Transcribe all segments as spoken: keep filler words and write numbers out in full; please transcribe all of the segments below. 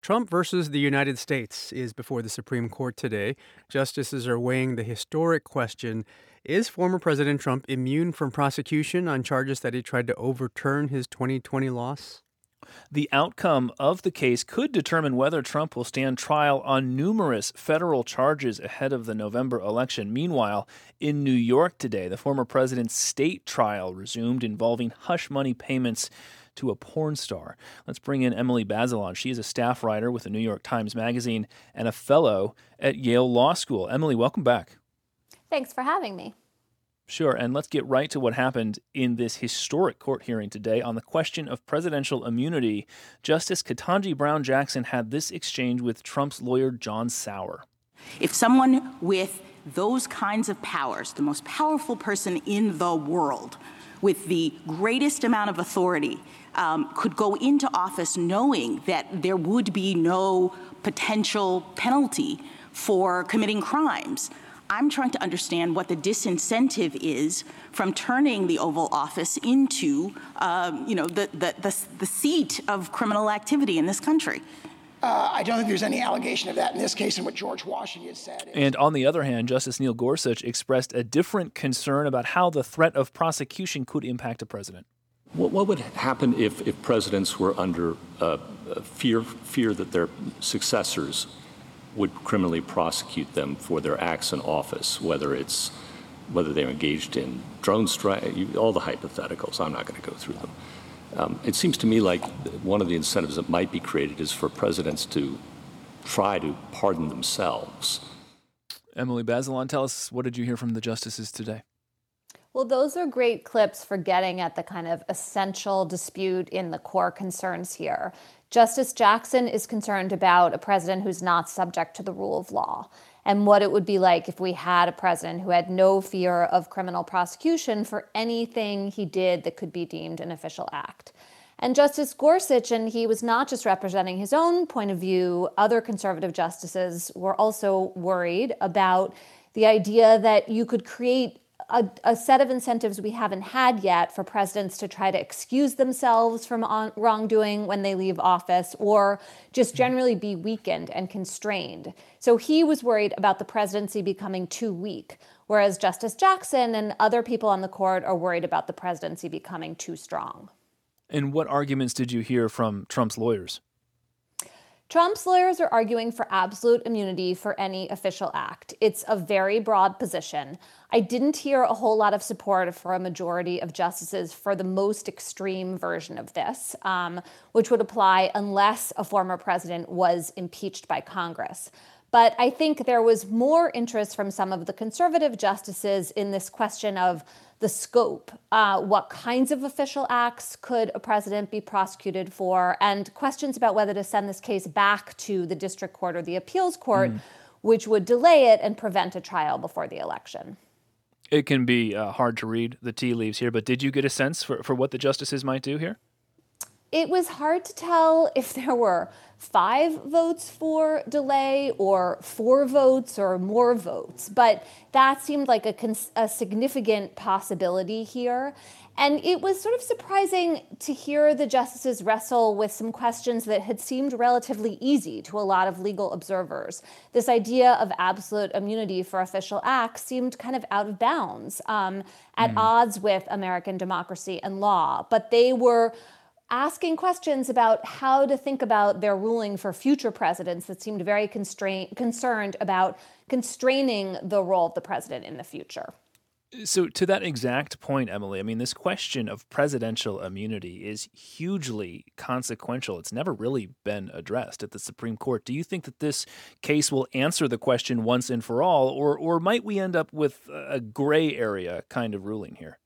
Trump versus the United States is before the Supreme Court today. Justices are weighing the historic question: is former President Trump immune from prosecution on charges that he tried to overturn his twenty twenty loss? The outcome of the case could determine whether Trump will stand trial on numerous federal charges ahead of the November election. Meanwhile, in New York today, the former president's state trial resumed, involving hush money payments to a porn star. Let's bring in Emily Bazelon. She is a staff writer with the New York Times Magazine and a fellow at Yale Law School. Emily, welcome back. Thanks for having me. Sure, and let's get right to what happened in this historic court hearing today on the question of presidential immunity. Justice Ketanji Brown Jackson had this exchange with Trump's lawyer, John Sauer. If someone with those kinds of powers, the most powerful person in the world, with the greatest amount of authority, um, could go into office knowing that there would be no potential penalty for committing crimes, I'm trying to understand what the disincentive is from turning the Oval Office into, um, you know, the, the, the, the seat of criminal activity in this country. Uh, I don't think there's any allegation of that in this case, and what George Washington said. Is- and on the other hand, Justice Neil Gorsuch expressed a different concern about how the threat of prosecution could impact a president. What, what would happen if, if presidents were under uh, fear, fear that their successors would criminally prosecute them for their acts in office, whether it's whether they're engaged in drone strike, all the hypotheticals? I'm not going to go through them. Um, it seems to me like one of the incentives that might be created is for presidents to try to pardon themselves. Emily Bazelon, tell us, what did you hear from the justices today? Well, those are great clips for getting at the kind of essential dispute in the core concerns here. Justice Jackson is concerned about a president who's not subject to the rule of law and what it would be like if we had a president who had no fear of criminal prosecution for anything he did that could be deemed an official act. And Justice Gorsuch, and he was not just representing his own point of view, other conservative justices were also worried about the idea that you could create A, a set of incentives we haven't had yet for presidents to try to excuse themselves from on, wrongdoing when they leave office, or just generally be weakened and constrained. So he was worried about the presidency becoming too weak, whereas Justice Jackson and other people on the court are worried about the presidency becoming too strong. And what arguments did you hear from Trump's lawyers? Trump's lawyers are arguing for absolute immunity for any official act. It's a very broad position. I didn't hear a whole lot of support for a majority of justices for the most extreme version of this, um, which would apply unless a former president was impeached by Congress. But I think there was more interest from some of the conservative justices in this question of the scope. Uh, what kinds of official acts could a president be prosecuted for? And questions about whether to send this case back to the district court or the appeals court, mm. which would delay it and prevent a trial before the election. It can be uh, hard to read the tea leaves here, but did you get a sense for, for what the justices might do here? It was hard to tell if there were five votes for delay or four votes or more votes, but that seemed like a, cons- a significant possibility here. And it was sort of surprising to hear the justices wrestle with some questions that had seemed relatively easy to a lot of legal observers. This idea of absolute immunity for official acts seemed kind of out of bounds, um, at mm. odds with American democracy and law, but they were asking questions about how to think about their ruling for future presidents that seemed very constrain- concerned about constraining the role of the president in the future. So to that exact point, Emily, I mean, this question of presidential immunity is hugely consequential. It's never really been addressed at the Supreme Court. Do you think that this case will answer the question once and for all, or or might we end up with a gray area kind of ruling here?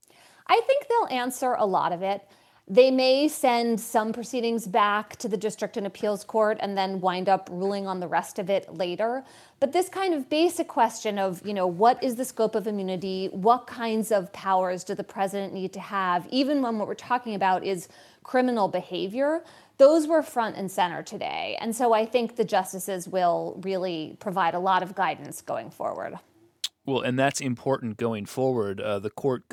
I think they'll answer a lot of it. They may send some proceedings back to the district and appeals court and then wind up ruling on the rest of it later. But this kind of basic question of, you know, what is the scope of immunity? What kinds of powers do the president need to have? Even when what we're talking about is criminal behavior, those were front and center today. And so I think the justices will really provide a lot of guidance going forward. Well, and that's important going forward. Uh, the court got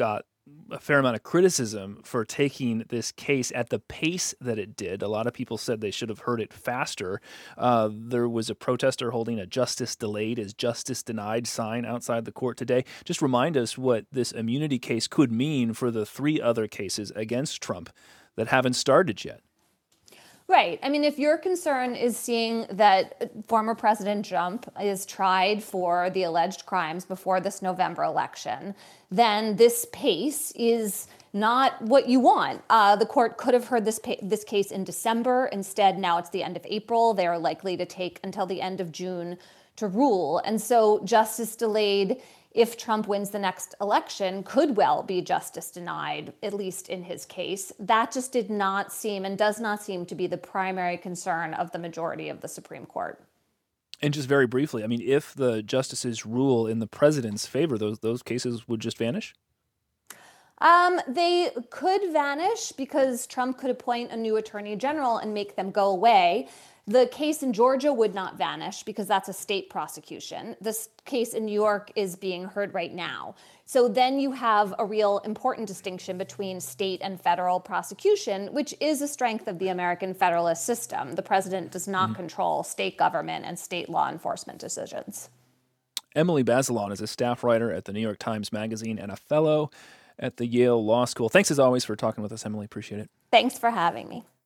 a fair amount of criticism for taking this case at the pace that it did. A lot of people said they should have heard it faster. Uh, there was a protester holding a "justice delayed is justice denied" sign outside the court today. Just remind us what this immunity case could mean for the three other cases against Trump that haven't started yet. Right. I mean, if your concern is seeing that former President Trump is tried for the alleged crimes before this November election, then this pace is not what you want. Uh, the court could have heard this pa- this case in December. Instead, now it's the end of April. They are likely to take until the end of June to rule. And so justice delayed, if Trump wins the next election, could well be justice denied, at least in his case. That just did not seem and does not seem to be the primary concern of the majority of the Supreme Court. And just very briefly, I mean, if the justices rule in the president's favor, those those cases would just vanish? Um, they could vanish because Trump could appoint a new attorney general and make them go away. The case in Georgia would not vanish because that's a state prosecution. This case in New York is being heard right now. So then you have a real important distinction between state and federal prosecution, which is a strength of the American federalist system. The president does not mm-hmm. control state government and state law enforcement decisions. Emily Bazelon is a staff writer at the New York Times Magazine and a fellow at the Yale Law School. Thanks as always for talking with us, Emily. Appreciate it. Thanks for having me.